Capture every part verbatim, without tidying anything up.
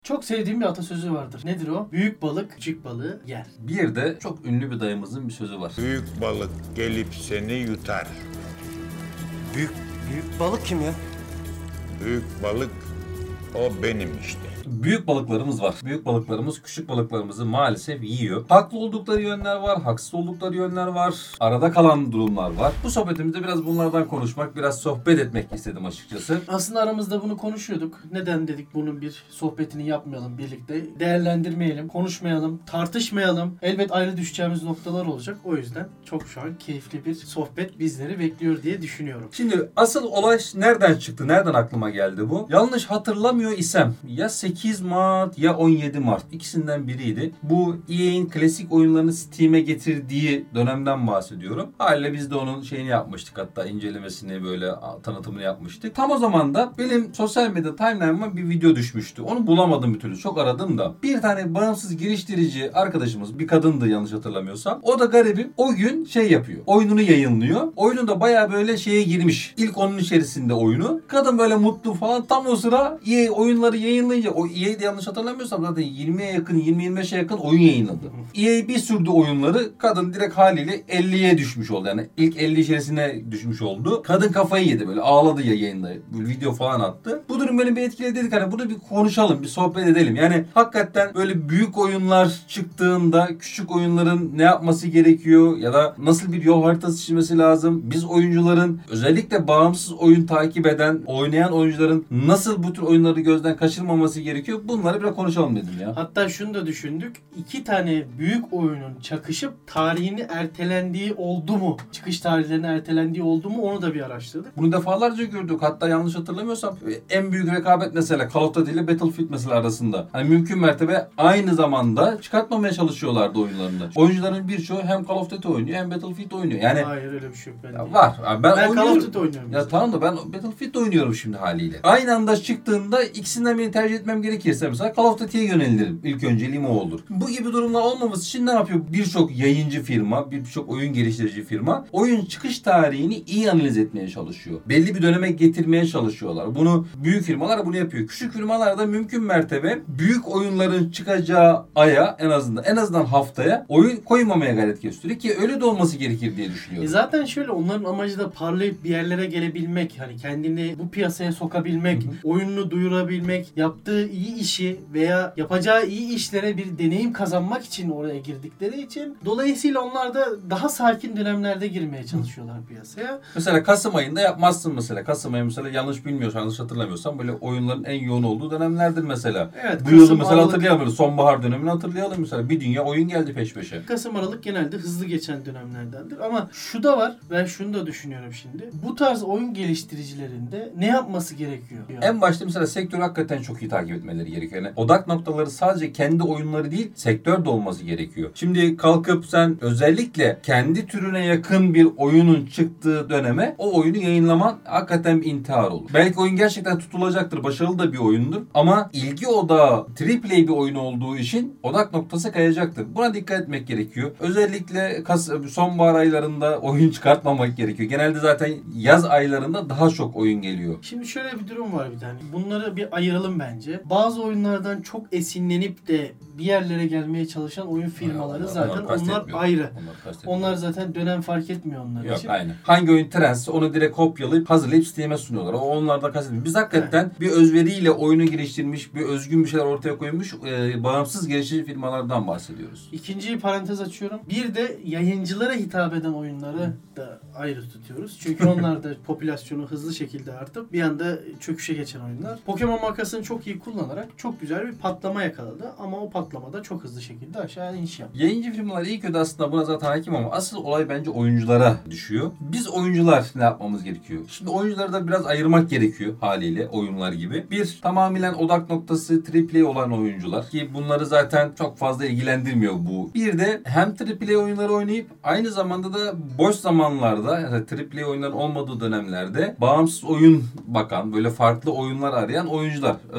Çok sevdiğim bir atasözü vardır. Nedir o? Büyük balık küçük balığı yer. Bir de çok ünlü bir dayımızın bir sözü var. Büyük balık gelip seni yutar. Büyük, büyük balık kim ya? Büyük balık o benim işte. Büyük balıklarımız var. Büyük balıklarımız küçük balıklarımızı maalesef yiyor. Haklı oldukları yönler var, haksız oldukları yönler var. Arada kalan durumlar var. Bu sohbetimizde biraz bunlardan konuşmak, biraz sohbet etmek istedim açıkçası. Aslında aramızda bunu konuşuyorduk. Neden dedik bunun bir sohbetini yapmayalım birlikte. Değerlendirmeyelim, konuşmayalım, tartışmayalım. Elbet ayrı düşeceğimiz noktalar olacak. O yüzden çok şu an keyifli bir sohbet bizleri bekliyor diye düşünüyorum. Şimdi asıl olay nereden çıktı, nereden aklıma geldi bu? Yanlış hatırlamıyor isem ya sekiz Mart ya on yedi Mart ikisinden biriydi. Bu E A'nin klasik oyunlarını Steam'e getirdiği dönemden bahsediyorum. Haliyle biz de onun şeyini yapmıştık, hatta incelemesini böyle tanıtımını yapmıştık. Tam o zaman da benim sosyal medya timeline'ıma bir video düşmüştü. Onu bulamadım bir türlü. Çok aradım da. Bir tane bağımsız geliştirici arkadaşımız, bir kadındı yanlış hatırlamıyorsam. O da garibim o gün şey yapıyor. Oyununu yayınlıyor. Oyunun da bayağı böyle şeye girmiş. İlk onun içerisinde oyunu. Kadın böyle mutlu falan. Tam o sıra E A oyunları yayınlayınca, o E A'de yanlış hatırlamıyorsam zaten yirmiye yakın, yirmi yirmi beşe yakın oyun yayınladı. E A bir sürdü oyunları. Kadın direkt haliyle elliye düşmüş oldu. Yani ilk elli içerisine düşmüş oldu. Kadın kafayı yedi böyle. Ağladı ya yayında. Böyle video falan attı. Bu durum beni bir etkiledi, dedik hani bunu bir konuşalım, bir sohbet edelim. Yani hakikaten böyle büyük oyunlar çıktığında küçük oyunların ne yapması gerekiyor ya da nasıl bir yol haritası çizmesi lazım? Biz oyuncuların, özellikle bağımsız oyun takip eden, oynayan oyuncuların nasıl bu tür oyunları gözden kaçırmaması gerekiyor? Bunları biraz konuşalım dedim ya. Hatta şunu da düşündük. İki tane büyük oyunun çakışıp tarihini ertelendiği oldu mu? Çıkış tarihlerinin ertelendiği oldu mu? Onu da bir araştırdık. Bunu defalarca gördük. Hatta yanlış hatırlamıyorsam en büyük rekabet mesela Call of Duty ile Battlefield mesela arasında. Hani mümkün mertebe aynı zamanda çıkartmamaya çalışıyorlardı oyunlarını. Oyuncuların birçoğu hem Call of Duty oynuyor hem Battlefield oynuyor. Yani hayır öyle bir şey yok. Ben ya var. Ben, ben Call of Duty oynuyorum. Ya mesela. tamam da ben Battlefield oynuyorum şimdi haliyle. Aynı anda çıktığında ikisinden birini tercih etmem gerekirse mesela Call of Duty'ye yönelirim. İlk önceliğim o olur. Bu gibi durumlar olmaması için ne yapıyor? Birçok yayıncı firma, birçok oyun geliştirici firma oyun çıkış tarihini iyi analiz etmeye çalışıyor. Belli bir döneme getirmeye çalışıyorlar. Bunu büyük firmalar bunu yapıyor. Küçük firmalar da mümkün mertebe büyük oyunların çıkacağı aya, en azından en azından haftaya oyun koymamaya gayret gösteriyor ki öyle de olması gerekir diye düşünüyorum. E zaten şöyle, onların amacı da parlayıp bir yerlere gelebilmek, hani kendini bu piyasaya sokabilmek, hı hı. oyununu duyurabilmek, yaptığı iyi işi veya yapacağı iyi işlere bir deneyim kazanmak için oraya girdikleri için, dolayısıyla onlar da daha sakin dönemlerde girmeye çalışıyorlar piyasaya. Mesela Kasım ayında yapmazsın mesela. Kasım ayı mesela yanlış bilmiyorsam, yanlış hatırlamıyorsam böyle oyunların en yoğun olduğu dönemlerdir mesela. Evet, bu yılı mesela Aralık... hatırlayalım. Sonbahar dönemini hatırlayalım mesela. Bir dünya oyun geldi peş peşe. Kasım Aralık genelde hızlı geçen dönemlerdendir. Ama şu da var, ben şunu da düşünüyorum şimdi. Bu tarz oyun geliştiricilerinde ne yapması gerekiyor? En başta mesela sektörü hakikaten çok iyi takip etmeleri gerekiyor. Yani odak noktaları sadece kendi oyunları değil, sektör de olması gerekiyor. Şimdi kalkıp sen özellikle kendi türüne yakın bir oyunun çıktığı döneme o oyunu yayınlaman hakikaten bir intihar olur. Belki oyun gerçekten tutulacaktır, başarılı da bir oyundur ama ilgi odağı triple A bir oyun olduğu için odak noktası kayacaktır. Buna dikkat etmek gerekiyor. Özellikle sonbahar aylarında oyun çıkartmamak gerekiyor. Genelde zaten yaz aylarında daha çok oyun geliyor. Şimdi şöyle bir durum var bir tane. Bunları bir ayıralım bence. Bazı oyunlardan çok esinlenip de bir yerlere gelmeye çalışan oyun firmaları onlar, zaten onlar, onlar ayrı. Onlar, onlar zaten dönem fark etmiyor onlar Yok, için. Aynen. Hangi oyun trendse onu direkt kopyalayıp hazırlayıp Steam'e sunuyorlar. O onlar da kastetmiyor. Biz hakikaten evet. bir özveriyle oyunu geliştirmiş, bir özgün bir şeyler ortaya koymuş e, bağımsız geliştirici firmalardan bahsediyoruz. İkinci parantez açıyorum. Bir de yayıncılara hitap eden oyunları da ayrı tutuyoruz. Çünkü onlar da popülasyonu hızlı şekilde artıp bir anda çöküşe geçen oyunlar. Pokemon markasını çok iyi kullanarak çok güzel bir patlama yakaladı ama o patlamada çok hızlı şekilde aşağı iniş yaptı. Yayıncı firmalar iyi kötü aslında buna zaten hakim ama asıl olay bence oyunculara düşüyor. Biz oyuncular ne yapmamız gerekiyor? Şimdi oyuncuları da biraz ayırmak gerekiyor haliyle oyunlar gibi. Bir, tamamen odak noktası triple A olan oyuncular ki bunları zaten çok fazla ilgilendirmiyor bu. Bir de hem triple A oyunları oynayıp aynı zamanda da boş zamanlarda yani triple A oyunların olmadığı dönemlerde bağımsız oyun bakan, böyle farklı oyunlar arayan oyuncular. Özellikle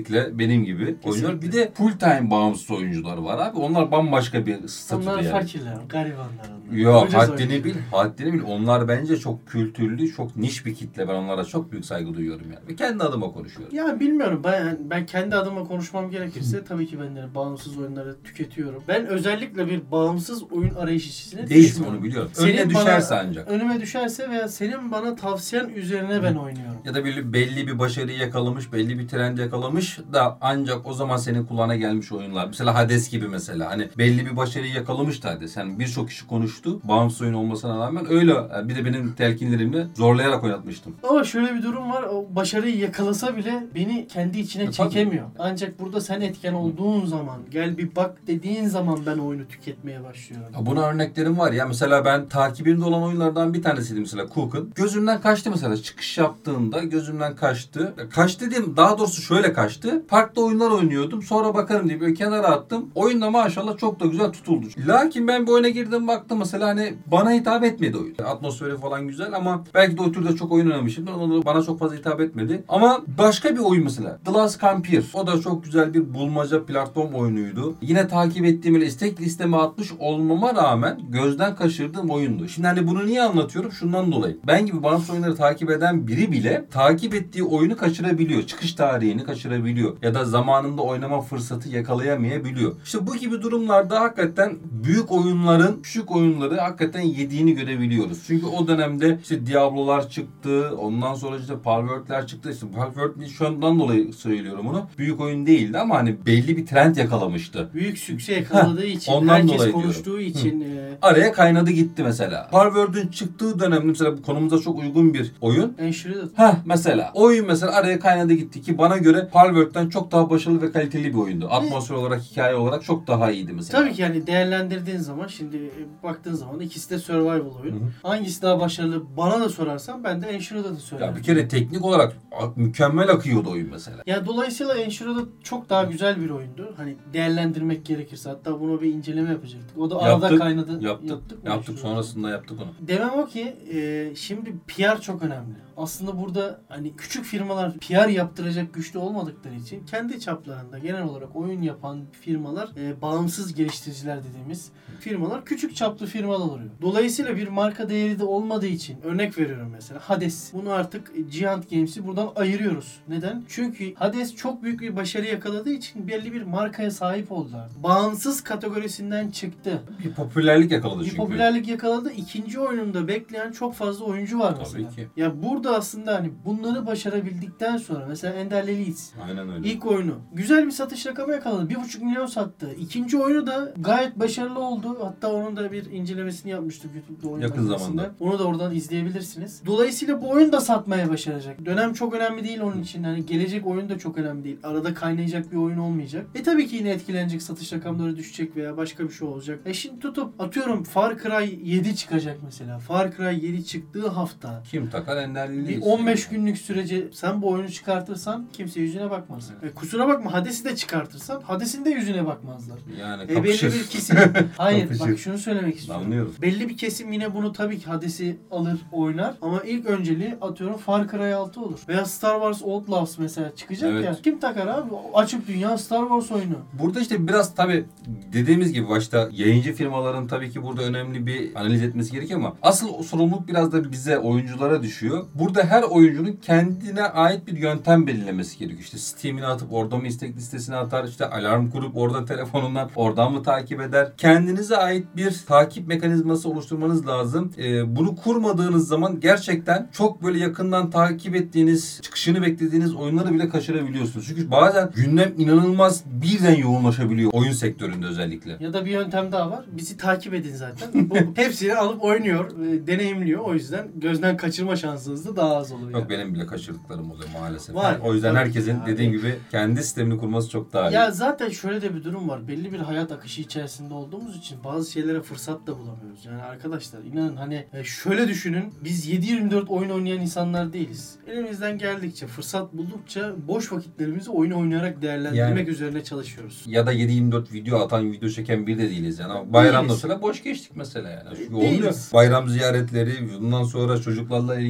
özellikle benim gibi oynuyor. Bir de full time bağımsız oyuncular var abi. Onlar bambaşka bir statüde Onlar yani. fakirler, garibanlar onlar. Yok, Göreceğiz haddini oyunu. bil, haddini bil. Onlar bence çok kültürlü, çok niş bir kitle. Ben onlara çok büyük saygı duyuyorum yani. Ve kendi adıma konuşuyorum. Ya bilmiyorum, ben ben kendi adıma konuşmam gerekirse tabii ki ben de bağımsız oyunları tüketiyorum. Ben özellikle bir bağımsız oyun arayışçısına Değilsin, düşmüyorum. onu biliyorum. Senin Önüne bana- düşerse ancak. Önüme düşerse veya senin bana tavsiyen üzerine ben oynuyorum. Ya da belli, belli bir başarıyı yakalamış, belli bir trend yakalamış da ancak o zaman senin kulağına gelmiş oyunlar. Mesela Hades gibi mesela. Hani belli bir başarıyı yakalamış da Hades. Yani birçok kişi konuştu. Bağımsız oyun olmasına rağmen öyle. Bir de benim telkinlerimle zorlayarak oynatmıştım. Ama şöyle bir durum var. O başarıyı yakalasa bile beni kendi içine E, tabii. çekemiyor. Ancak burada sen etken olduğun zaman, gel bir bak dediğin zaman ben oyunu tüketmeye başlıyorum. Ya buna örneklerim var ya. Mesela ben takibimde olan oyunlardan bir tanesiydi mesela Cook'un. Gözümden kaçtı mesela. Çıkış yaptığında gözümden kaçtı. Ya kaç dediğim, daha doğrusu şöyle kaçtı. Farklı oyunlar oynuyordum. Sonra bakarım diye böyle kenara attım. Oyunda maşallah çok da güzel tutuldu. Lakin ben bir oyuna girdim, baktım mesela hani bana hitap etmedi oyun. Atmosferi falan güzel ama belki de o türde çok oyun oynamışımdır. Onu bana çok fazla hitap etmedi. Ama başka bir oyun mesela. The Last Campir. O da çok güzel bir bulmaca platform oyunuydu. Yine takip ettiğim ile istek listeme atmış olmama rağmen gözden kaçırdığım oyundu. Şimdi hani bunu niye anlatıyorum? Şundan dolayı. Ben gibi bağımsız oyunları takip eden biri bile takip ettiği oyunu kaçırabiliyor. Çıkış tarihini kaçırabiliyor. Ya da zamanında oynama fırsatı yakalayamayabiliyor. İşte bu gibi durumlarda hakikaten büyük oyunların küçük oyunları hakikaten yediğini görebiliyoruz. Çünkü o dönemde işte Diablo'lar çıktı. Ondan sonra işte Palworld'ler çıktı. İşte Palworld şundan dolayı söylüyorum onu. Büyük oyun değildi ama hani belli bir trend yakalamıştı. Büyük sükse yakaladığı için, ondan herkes dolayı konuştuğu için e, Araya kaynadı gitti mesela. Palworld'ün çıktığı dönemde mesela bu konumuza çok uygun bir oyun. Enshrouded. Heh mesela. Oyun mesela araya kaynadı gitti ki bana göre Palworld'den çok daha başarılı ve kaliteli bir oyundu. Atmosfer olarak, hikaye olarak çok daha iyiydi mesela. Tabii ki yani değerlendirdiğin zaman, şimdi e, baktığın zaman ikisi de survival oyun. Hı hı. Hangisi daha başarılı bana da sorarsan ben de Enshrouded'ı söylerim. Ya bir kere teknik olarak mükemmel akıyordu oyun mesela. Ya dolayısıyla Enshrouded çok daha güzel bir oyundu. Hani değerlendirmek gerekirse, hatta bunu bir inceleme yapacaktık. O da arada Yaptık, kaynadı. Yaptık. Yaptık, Yaptık, mı Enshrouded'ı? sonrasında yaptık onu. Demem o ki e, şimdi P R çok önemli. Aslında burada hani küçük firmalar P R yaptıracak güçlü olmadıkları için kendi çaplarında genel olarak oyun yapan firmalar, e, bağımsız geliştiriciler dediğimiz firmalar küçük çaplı firmalar oluyor. Dolayısıyla bir marka değeri de olmadığı için, örnek veriyorum mesela Hades. Bunu artık Giant Games'i buradan ayırıyoruz. Neden? Çünkü Hades çok büyük bir başarı yakaladığı için belli bir markaya sahip oldular. Bağımsız kategorisinden çıktı. Bir popülerlik yakaladı Bir çünkü. popülerlik yakaladı. İkinci oyununda bekleyen çok fazla oyuncu var Tabii mesela. ki. Ya burada aslında hani bunları başarabildikten sonra mesela Ender Lilies Aynen öyle. ilk oyunu güzel bir satış rakamı yakaladı. Bir buçuk milyon sattı. İkinci oyunu da gayet başarılı oldu. Hatta onun da bir incelemesini yapmıştık YouTube'da oyun Yakın makinesinde. zamanda. Onu da oradan izleyebilirsiniz. Dolayısıyla bu oyun da satmaya başaracak. Dönem çok önemli değil onun için. Hani gelecek oyun da çok önemli değil. Arada kaynayacak bir oyun olmayacak. E tabii ki yine etkilenecek. Satış rakamları düşecek veya başka bir şey olacak. E şimdi tutup atıyorum Far Cry yedi çıkacak mesela. Far Cry yedi çıktığı hafta Kim takar enderliliği? bir on beş günlük sürece sen bu oyunu çıkartırsan kimse yüzüne bakmaz. Evet. E, kusura bakma, Hades'i de çıkartırsan Hades'in de yüzüne bakmazlar. Yani E, belli kapışır. bir kesim... Hayır Kapışır. bak şunu söylemek istiyorum. Anlıyorum. Belli bir kesim yine bunu tabii ki Hades'i alır oynar ama ilk önceliği atıyorum Far Cry altı olur. Veya Star Wars Outlaws mesela çıkacak Evet. ya. Kim takar abi? Açık dünya Star Wars oyunu. Burada işte biraz tabii dediğimiz gibi başta yayıncı firmaların tabii ki burada önemli bir analiz etmesi gerekiyor ama asıl o sorumluluk biraz da bize, oyunculara düşüyor. Burada her oyuncunun kendine ait bir yöntem belirlemesi gerekiyor. İşte Steam'ini atıp orada mı istek listesine atar, işte alarm kurup orada telefonundan oradan mı takip eder? Kendinize ait bir takip mekanizması oluşturmanız lazım. Ee, bunu kurmadığınız zaman gerçekten çok böyle yakından takip ettiğiniz, çıkışını beklediğiniz oyunları bile kaçırabiliyorsunuz. Çünkü bazen gündem inanılmaz birden yoğunlaşabiliyor oyun sektöründe özellikle. Ya da bir yöntem daha var. Bizi takip edin zaten. Bu hepsini alıp oynuyor, e, deneyimliyor. O yüzden gözden kaçırma şansınız da daha az oluyor. Yok, benim bile kaçırdıklarım oluyor maalesef. Var. Yani o yüzden Tabii herkesin ya. dediğin gibi kendi sistemini kurması çok daha iyi. Ya zaten şöyle de bir durum var. Belli bir hayat akışı içerisinde olduğumuz için bazı şeylere fırsat da bulamıyoruz. Yani arkadaşlar inanın hani e, şöyle düşünün. Biz yedi yirmi dört oyun oynayan insanlar değiliz. Elimizden geldikçe, fırsat buldukça boş vakitlerimizi oyun oynayarak değerlendirmek Yani- üzerine çalışıyoruz. Ya da yedi yirmi dört video atan, video çeken bir de değiliz yani. Ama bayramda Değiliz. mesela boş geçtik mesela yani. Çünkü Değiliz. oluyor. Bayram ziyaretleri, bundan sonra çocuklarla ilgilen,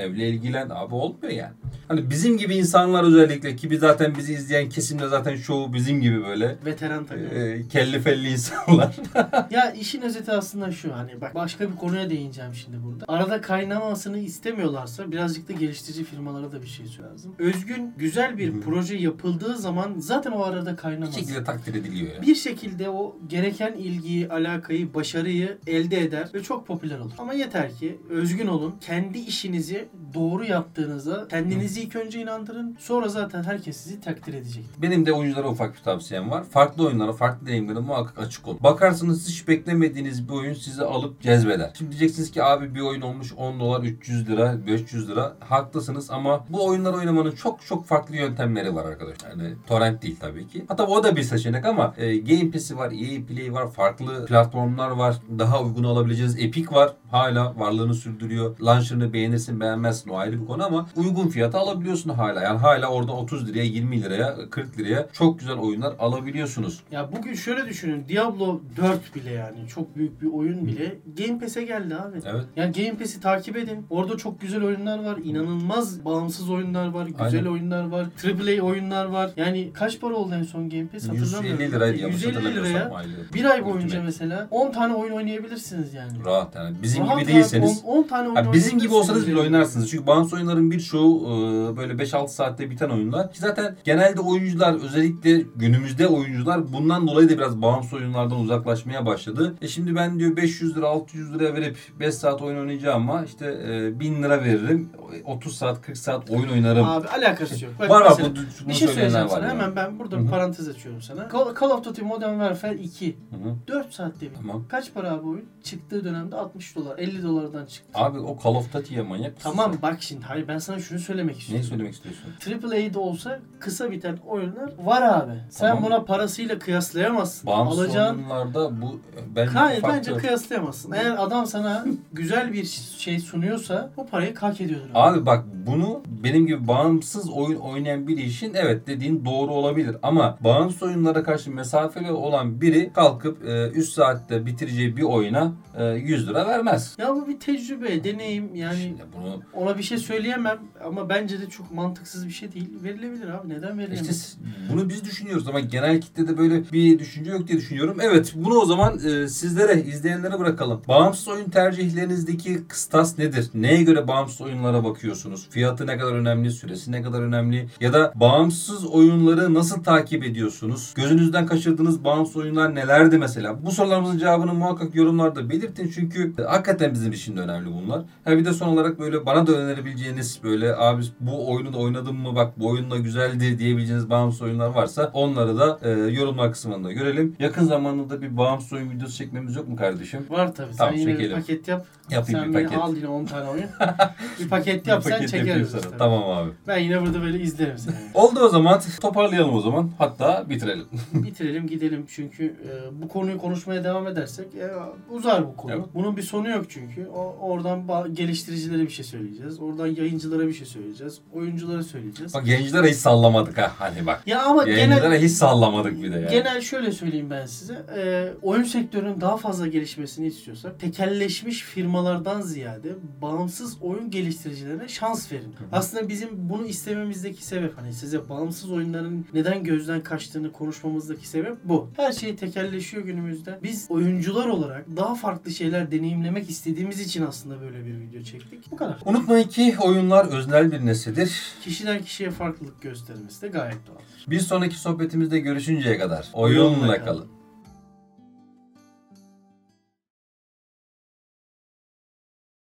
Evle ilgilen abi, olmuyor yani. Hani bizim gibi insanlar özellikle ki biz zaten bizi izleyen kesimde zaten çoğu bizim gibi böyle Veteran takım. e, kelli felli insanlar. Ya işin özeti aslında şu, hani bak başka bir konuya değineceğim şimdi burada. Arada kaynamasını istemiyorlarsa birazcık da geliştirici firmalara da bir şey lazım. Özgün, güzel bir Hı. proje yapıldığı zaman zaten o arada Bir kaynamaz. şekilde takdir ediliyor ya. Bir şekilde o gereken ilgiyi, alakayı, başarıyı elde eder ve çok popüler olur. Ama yeter ki özgün olun. Kendi işinizi doğru yaptığınızda kendinizi ilk önce inandırın. Sonra zaten herkes sizi takdir edecek. Benim de oyunculara ufak bir tavsiyem var. Farklı oyunlara, farklı deneyimlere muhakkak açık olun. Bakarsınız hiç beklemediğiniz bir oyun sizi alıp cezbeder. Şimdi diyeceksiniz ki abi bir oyun olmuş on dolar, üç yüz lira, beş yüz lira. Haklısınız ama bu oyunları oynamanın çok çok farklı yöntemleri var arkadaşlar. Yani torrent değil tabii ki. Hatta o da bir seçenek ama e, Game Pass'i var, E A Play var, farklı platformlar var. Daha uygun alabileceğiniz Epic var. Hala varlığını sürdürüyor. Launcher'ını beğenirsin, beğenmezsin, o ayrı bir konu ama uygun fiyata alabiliyorsun hala. Yani hala orada otuz liraya, yirmi liraya, kırk liraya çok güzel oyunlar alabiliyorsunuz. Ya bugün şöyle düşünün. Diablo dört bile, yani çok büyük bir oyun bile Game Pass'e geldi abi. Evet. Yani Game Pass'i takip edin. Orada çok güzel oyunlar var. İnanılmaz bağımsız oyunlar var. Güzel Aynen. oyunlar var. Triple A oyunlar var. Yani kaç para oldu en son Game Pass? yüz Hatırlamıyorum. elli liraydı yanlış yüz elli hatırlamıyorsam. liraya aylık. bir ay boyunca Ultimate. mesela on tane oyun oynayabilirsiniz yani. Rahat yani. Bizim Rahat gibi rahat değilseniz. on, on tane oyun Ha, bizim gibi olsanız bile oynayabilirsiniz oynarsınız. Çünkü bağımsız oyunların birçoğu e, böyle beş altı saatte biten oyunlar. Ki zaten genelde oyuncular, özellikle günümüzde oyuncular bundan dolayı da biraz bağımsız oyunlardan uzaklaşmaya başladı. E şimdi ben diyor beş yüz lira altı yüz liraya verip beş saat oyun oynayacağım ama işte e, bin lira veririm. otuz saat kırk saat oyun oynarım. Abi alakası yok. Bak var var mesela, bu, bunu bir şey söyleyenler söyleyeceğim var sana. yani. Hemen ben burada Hı hı. bir parantez açıyorum sana. Call, Call of Duty Modern Warfare iki. Hı hı. dört saatte bir. Tamam. Kaç para abi oyun? Çıktığı dönemde altmış dolar. elli dolardan çıktı. Abi o Call of Duty'ye manyak mısın? Tamam bak şimdi. Hayır, ben sana şunu söylemek Neyi istiyorum. söylemek istiyorsun? Triple A'de olsa kısa biten oyunlar var abi. Sen Tamam. buna parasıyla kıyaslayamazsın. Bağımsız Alacağın... oyunlarda bu bence Hayır, faktör. bence kıyaslayamazsın. Eğer adam sana güzel bir şey sunuyorsa o parayı hak ediyordur. Abi bak, bunu benim gibi bağımsız oyun oynayan bir işin evet dediğin doğru olabilir ama bağımsız oyunlara karşı mesafeli olan biri kalkıp üç saatte bitireceği bir oyuna e, yüz lira vermez. Ya bu bir tecrübe, deneyim yani. Şimdi bunu Ona bir şey söyleyemem ama bence de çok mantıksız bir şey değil. Verilebilir abi. Neden verilemez? işte bunu biz düşünüyoruz ama genel kitlede böyle bir düşünce yok diye düşünüyorum. Evet, bunu o zaman e, sizlere, izleyenlere bırakalım. Bağımsız oyun tercihlerinizdeki kıstas nedir? Neye göre bağımsız oyunlara bakıyorsunuz? Fiyatı ne kadar önemli? Süresi ne kadar önemli? Ya da bağımsız oyunları nasıl takip ediyorsunuz? Gözünüzden kaçırdığınız bağımsız oyunlar nelerdi mesela? Bu sorularımızın cevabını muhakkak yorumlarda belirtin çünkü e, hakikaten bizim için de önemli bunlar. Ha bir de son olarak böyle bana da önerebileceğiniz böyle abi bu oyunu da oynadım mı bak bu oyun da güzeldi diyebileceğiniz bağımsız oyunlar varsa onları da e, yorumlar kısmında görelim. Yakın zamanda da bir bağımsız oyun videosu çekmemiz yok mu kardeşim? Var tabii. Tamam, sen yine çekelim. bir paket yap. Yapayım sen bir beni paket. al yine on tane oyun. bir paket yap, Bir sen paket yapayım çekeriz. sana. Işte. Tamam abi. Ben yine burada böyle izlerim seni. Oldu o zaman. Toparlayalım o zaman. Hatta bitirelim. Bitirelim gidelim çünkü e, bu konuyu konuşmaya devam edersek e, uzar bu konu. Evet. Bunun bir sonu yok çünkü. O, oradan ba- geliştiricilere bir şey söyleyeceğiz. Oradan yayıncılara bir şey söyleyeceğiz. Oyunculara söyleyeceğiz. Bak gençlere hiç sallamadık ha. Hani bak. Ya ama Gençlere genel hiç sallamadık bir de yani. genel şöyle söyleyeyim ben size. E, oyun sektörünün daha fazla gelişmesini istiyorsak tekelleşmiş firmalardan ziyade bağımsız oyun geliştiricilerine şans verin. Aslında bizim bunu istememizdeki sebep, hani size bağımsız oyunların neden gözden kaçtığını konuşmamızdaki sebep bu. Her şey tekelleşiyor günümüzde. Biz oyuncular olarak daha farklı şeyler deneyimlemek istediğimiz için aslında böyle bir video çektik. Bu kadar. Unutmayın ki oyunlar öznel bir nesnedir. Kişiden kişiye farklılık göstermesi de gayet doğal. Bir sonraki sohbetimizde görüşünceye kadar oyunla Oyunla kalın. kalın.